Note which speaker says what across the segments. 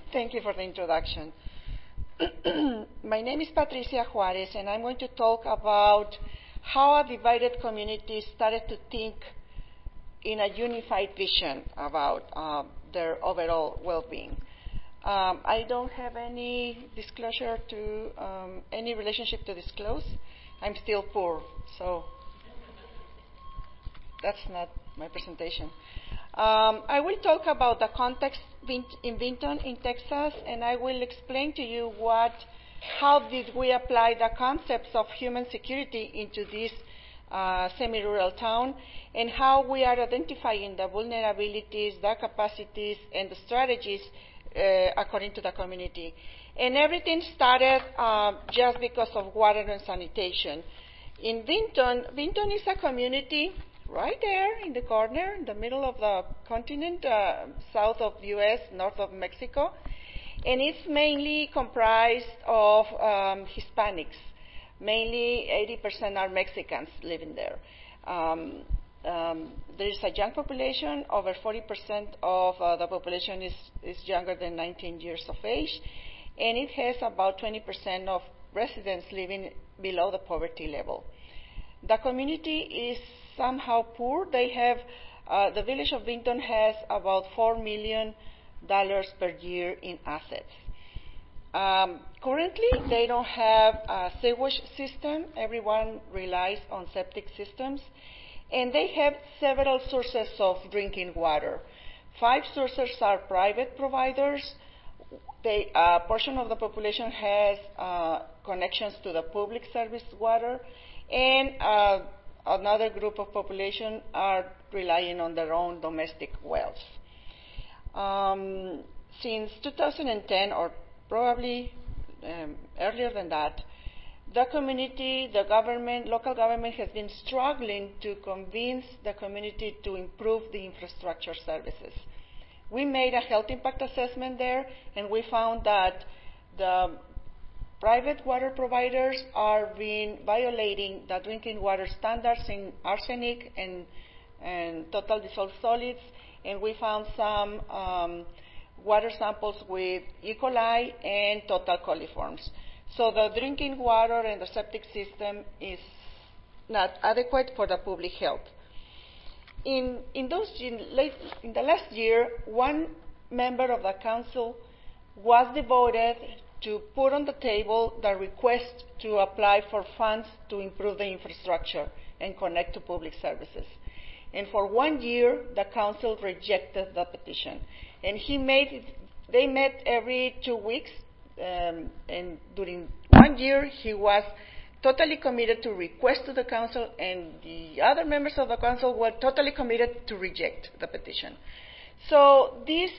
Speaker 1: Thank you for the introduction. My name is Patricia Juarez, and I'm going to talk about how a divided community started to think in a unified vision about their overall well-being. I don't have any disclosure to any relationship to disclose. I'm still poor, so that's not my presentation. I will talk about the context in Vinton, in Texas, and I will explain to you how did we apply the concepts of human security into this semi-rural town, and how we are identifying the vulnerabilities, the capacities, and the strategies according to the community. And everything started just because of water and sanitation. In Vinton is a community right there in the corner, in the middle of the continent, south of the U.S., north of Mexico. And it's mainly comprised of Hispanics. Mainly 80% are Mexicans living there. There is a young population. Over 40% of the population is younger than 19 years of age. And it has about 20% of residents living below the poverty level. The community is somehow poor. They have, the village of Vinton has about $4 million per year in assets. Currently, they don't have a sewage system. Everyone relies on septic systems. And they have several sources of drinking water. 5 sources are private providers. A portion of the population has connections to the public service water. And another group of population are relying on their own domestic wells. Since 2010, or probably earlier than that, the community, the government, local government has been struggling to convince the community to improve the infrastructure services. We made a health impact assessment there, and we found that the private water providers are violating the drinking water standards in arsenic and total dissolved solids, and we found some water samples with E. coli and total coliforms. So the drinking water and the septic system is not adequate for the public health. In the last year, one member of the council was devoted to put on the table the request to apply for funds to improve the infrastructure and connect to public services. And for 1 year, the council rejected the petition. And they met every 2 weeks, and during 1 year, he was totally committed to request to the council, and the other members of the council were totally committed to reject the petition. So this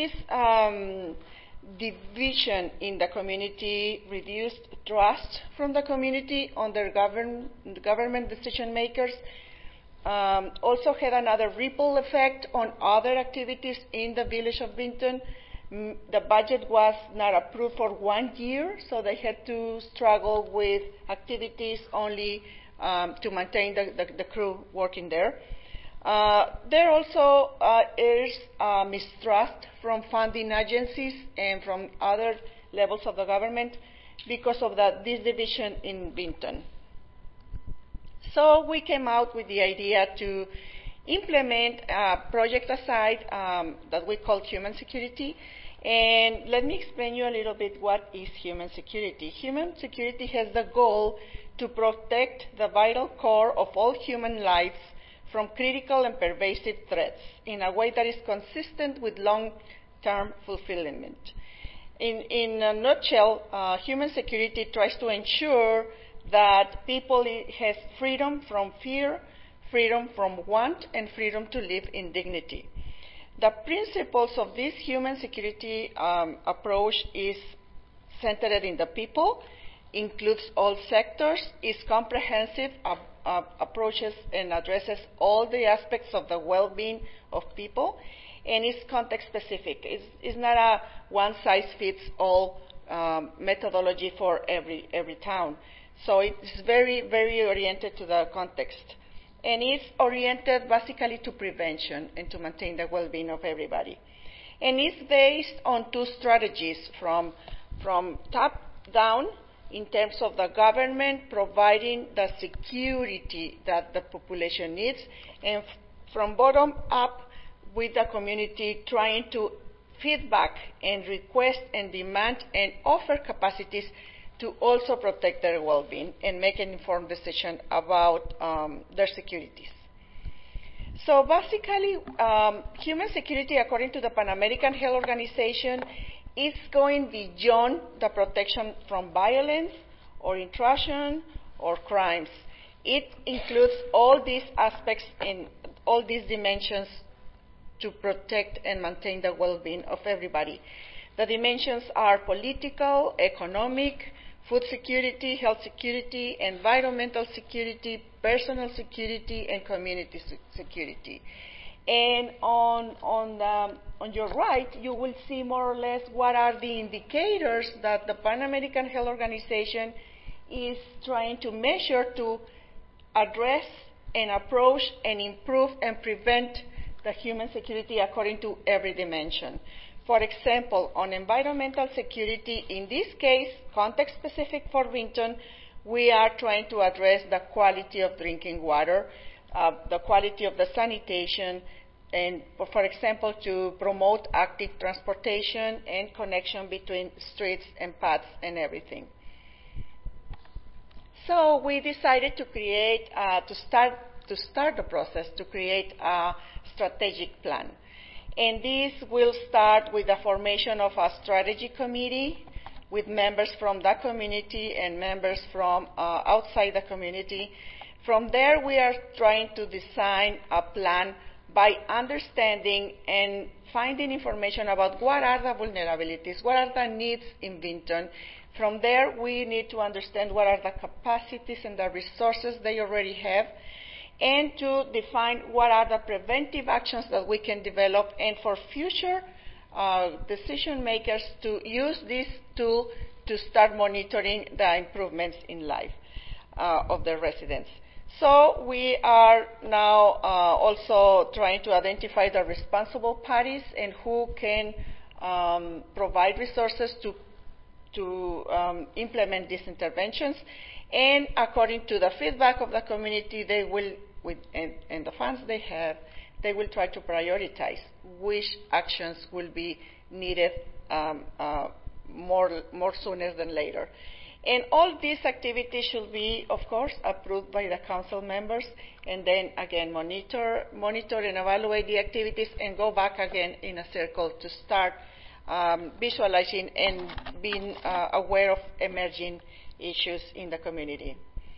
Speaker 1: division in the community reduced trust from the community on their government decision makers. Also had another ripple effect on other activities in the village of Vinton. The budget was not approved for 1 year, so they had to struggle with activities only to maintain the crew working there. There also is mistrust from funding agencies and from other levels of the government because of this division in Vinton. So we came out with the idea to implement a project aside that we call Human Security. And let me explain you a little bit what is human security. Human security has the goal to protect the vital core of all human lives from critical and pervasive threats in a way that is consistent with long-term fulfillment. In a nutshell, human security tries to ensure that people has freedom from fear, freedom from want, and freedom to live in dignity. The principles of this human security approach is centered in the people, includes all sectors, is comprehensive, approaches and addresses all the aspects of the well-being of people, and is context-specific. It's not a one-size-fits-all methodology for every town. So it's very, very oriented to the context. And it's oriented basically to prevention and to maintain the well-being of everybody. And it's based on two strategies from top down in terms of the government providing the security that the population needs, and from bottom up with the community trying to feedback and request and demand and offer capacities to also protect their well-being and make an informed decision about their securities. So basically, human security, according to the Pan American Health Organization, is going beyond the protection from violence or intrusion or crimes. It includes all these aspects and all these dimensions to protect and maintain the well-being of everybody. The dimensions are political, economic, food security, health security, environmental security, personal security, and community security. And on your right, you will see more or less what are the indicators that the Pan American Health Organization is trying to measure to address and approach and improve and prevent the human security according to every dimension. For example, on environmental security, in this case, context-specific for Vinton, we are trying to address the quality of drinking water, the quality of the sanitation, and, for example, to promote active transportation and connection between streets and paths and everything. So we decided to create, to start the process to create a strategic plan. And this will start with the formation of a strategy committee with members from the community and members from outside the community. From there, we are trying to design a plan by understanding and finding information about what are the vulnerabilities, what are the needs in Vinton. From there, we need to understand what are the capacities and the resources they already have, and to define what are the preventive actions that we can develop, and for future decision makers to use this tool to start monitoring the improvements in life of the residents. So we are now also trying to identify the responsible parties and who can provide resources to implement these interventions. And according to the feedback of the community, they will, and the funds they have, they will try to prioritize which actions will be needed more sooner than later. And all these activities should be, of course, approved by the council members, and then again monitor and evaluate the activities, and go back again in a circle to start visualizing and being aware of emerging issues in the community.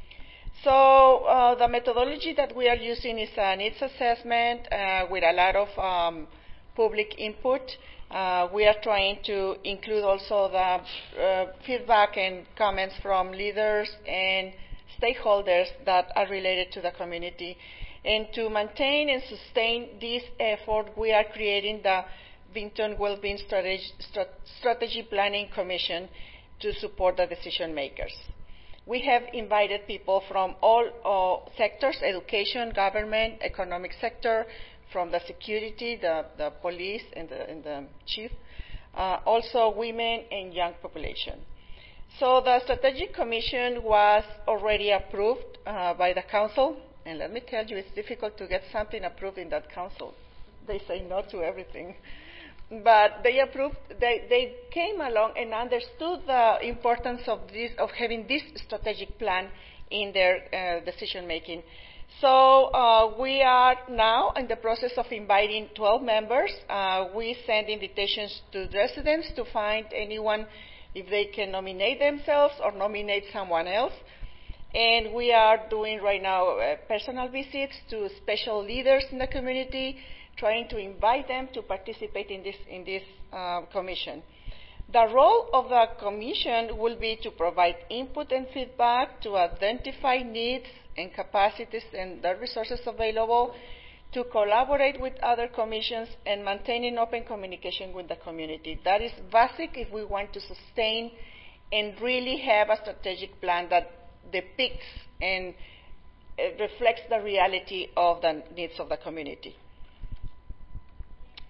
Speaker 1: So the methodology that we are using is a needs assessment with a lot of public input. We are trying to include also the feedback and comments from leaders and stakeholders that are related to the community. And to maintain and sustain this effort, we are creating the Vinton Wellbeing Strategy Planning Commission to support the decision makers. We have invited people from all sectors: education, government, economic sector, from the security, the police, and the chief, also women and young population. So the strategic commission was already approved by the council, and let me tell you, it's difficult to get something approved in that council. They say no to everything. But they approved, they came along and understood the importance of having this strategic plan in their decision making. So we are now in the process of inviting 12 members. We send invitations to residents to find anyone if they can nominate themselves or nominate someone else. And we are doing right now personal visits to special leaders in the community, trying to invite them to participate in this commission. The role of the commission will be to provide input and feedback, to identify needs and capacities and the resources available, to collaborate with other commissions, and maintaining open communication with the community. That is basic if we want to sustain and really have a strategic plan that depicts and reflects the reality of the needs of the community.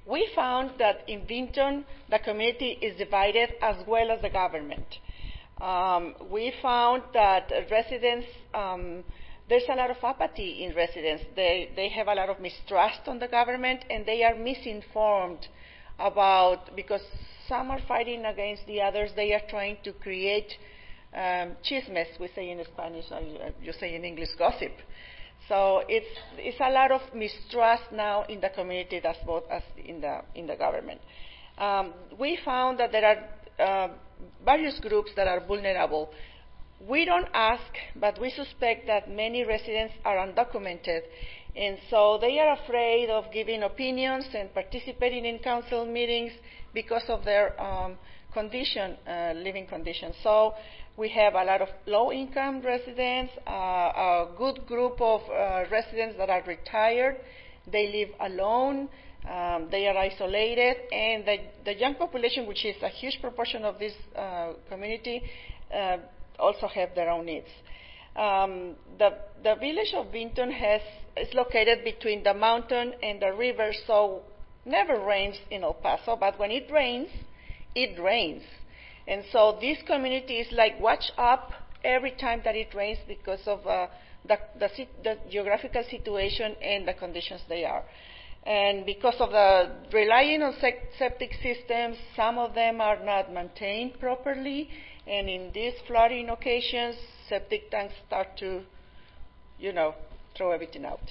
Speaker 1: we found that in Vinton, the community is divided as well as the government. We found that residents, there's a lot of apathy in residents. They have a lot of mistrust on the government, and they are misinformed because some are fighting against the others. They are trying to create chismes, we say in Spanish, you say in English, gossip. So it's a lot of mistrust now in the community as well as in the government. We found that there are various groups that are vulnerable. We don't ask, but we suspect that many residents are undocumented, and so they are afraid of giving opinions and participating in council meetings because of their living conditions. So we have a lot of low-income residents, a good group of residents that are retired. They live alone. They are isolated. And the young population, which is a huge proportion of this community, also have their own needs. The village of Vinton is located between the mountain and the river, so never rains in El Paso, but when it rains, it rains. And so this community is like, watch up every time that it rains because of the geographical situation and the conditions they are. And because of the relying on septic systems, some of them are not maintained properly, and in these flooding occasions, septic tanks start to, throw everything out.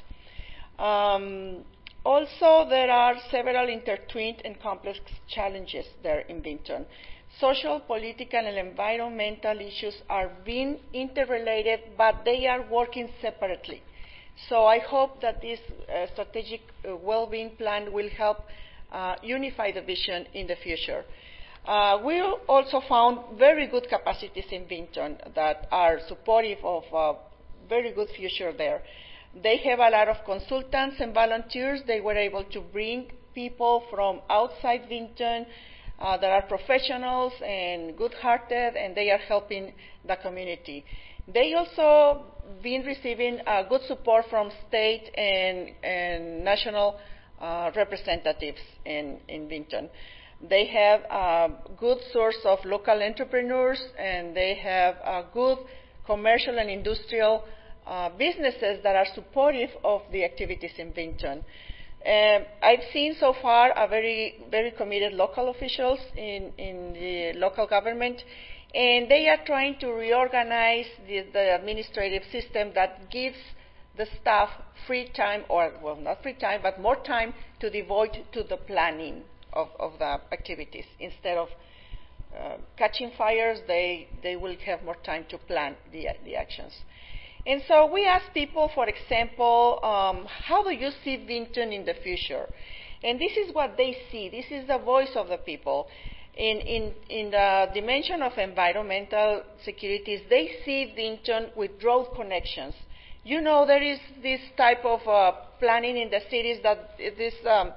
Speaker 1: Also, there are several intertwined and complex challenges there in Vinton. Social, political, and environmental issues are being interrelated, but they are working separately. So I hope that this strategic well-being plan will help unify the vision in the future. We also found very good capacities in Vinton that are supportive of a very good future there. They have a lot of consultants and volunteers. They were able to bring people from outside Vinton that are professionals and good-hearted, and they are helping the community. They also been receiving good support from state and national representatives in Vinton. They have a good source of local entrepreneurs, and they have a good commercial and industrial businesses that are supportive of the activities in Vinton. I've seen so far a very, very committed local officials in the local government, and they are trying to reorganize the administrative system that gives the staff free time, or, well, not free time, but more time to devote to the planning of the activities. Instead of catching fires, they will have more time to plan the actions. And so we asked people, for example, how do you see Vinton in the future? And this is what they see. This is the voice of the people. In the dimension of environmental securities, they see Vinton with road connections. There is this type of planning in the cities that is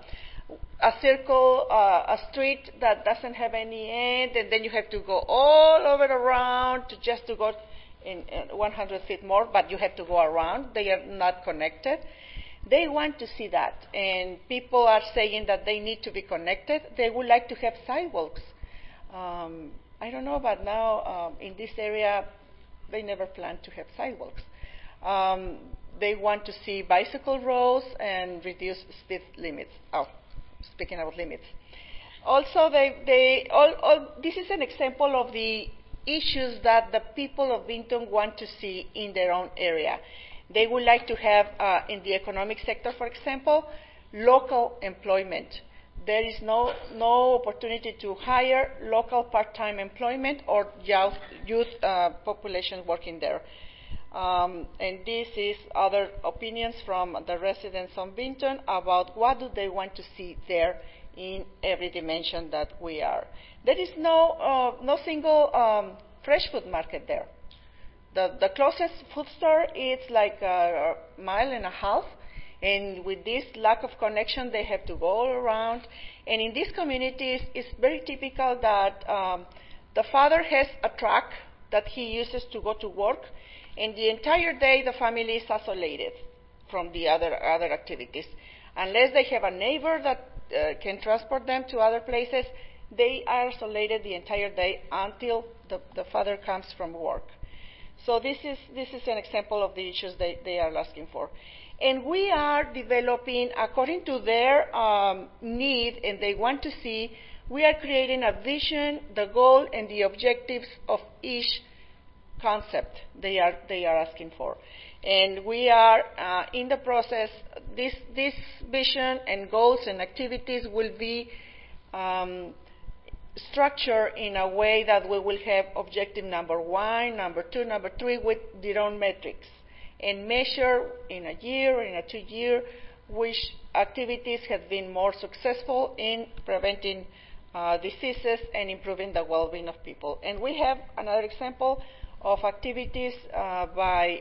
Speaker 1: a circle, a street that doesn't have any end, and then you have to go all over around just to go in 100 feet more, but you have to go around. They are not connected. They want to see that, and people are saying that they need to be connected. They would like to have sidewalks. I don't know, but now in this area, they never plan to have sidewalks. They want to see bicycle roads and reduce speed limits. Speaking about limits. Also, this is an example of the issues that the people of Vinton want to see in their own area. They would like to have, in the economic sector, for example, local employment. There is no opportunity to hire local part-time employment or youth population working there. And this is other opinions from the residents of Vinton about what do they want to see there in every dimension that we are. There is no single fresh food market there. The closest food store is like a mile and a half, and with this lack of connection, they have to go all around. And in these communities, it's very typical that the father has a truck that he uses to go to work, and the entire day the family is isolated from the other activities. Unless they have a neighbor that can transport them to other places, they are isolated the entire day until the father comes from work. So this is an example of the issues they are asking for. And we are developing, according to their need and they want to see, we are creating a vision, the goal, and the objectives of each concept they are asking for. And we are in the process, this vision and goals and activities will be structured in a way that we will have objective number 1, number 2, number 3 with their own metrics, and measure in a year or in a 2 year which activities have been more successful in preventing diseases and improving the well-being of people. And we have another example of activities by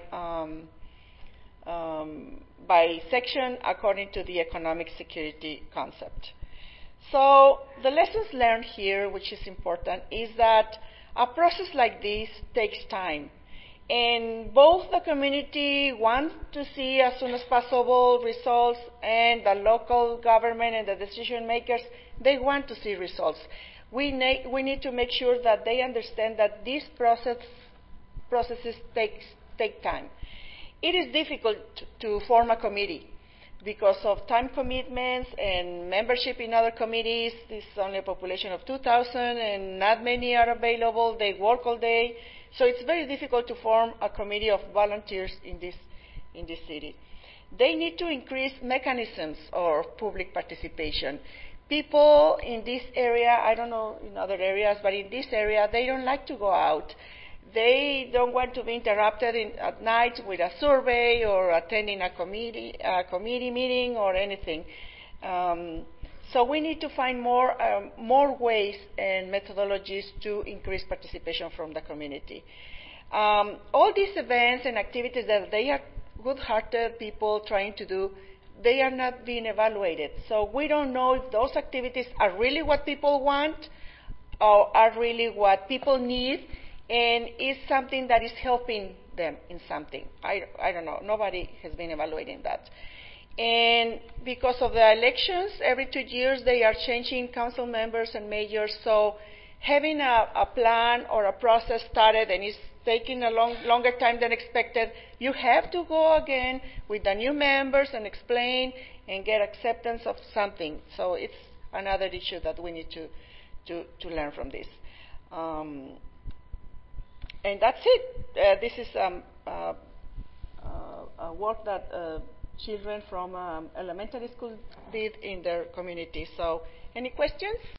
Speaker 1: section according to the economic security concept. So the lessons learned here, which is important, is that a process like this takes time. And both the community wants to see as soon as possible results, and the local government and the decision makers, they want to see results. We need to make sure that they understand that these processes take time. It is difficult to form a committee because of time commitments and membership in other committees. This is only a population of 2,000 and not many are available. They work all day. So it's very difficult to form a committee of volunteers in this city. They need to increase mechanisms of public participation. People in this area, I don't know in other areas, but in this area, they don't like to go out. They don't want to be interrupted at night with a survey or attending a committee meeting or anything. So we need to find more ways and methodologies to increase participation from the community. All these events and activities that they are good-hearted people trying to do, they are not being evaluated. So we don't know if those activities are really what people want or are really what people need, and is something that is helping them in something. I don't know. Nobody has been evaluating that. And because of the elections, every 2 years they are changing council members and mayors. So having a plan or a process started and it's taking a longer time than expected, you have to go again with the new members and explain and get acceptance of something. So it's another issue that we need to learn from this. And that's it. This is a work that children from elementary school did in their community. So, any questions?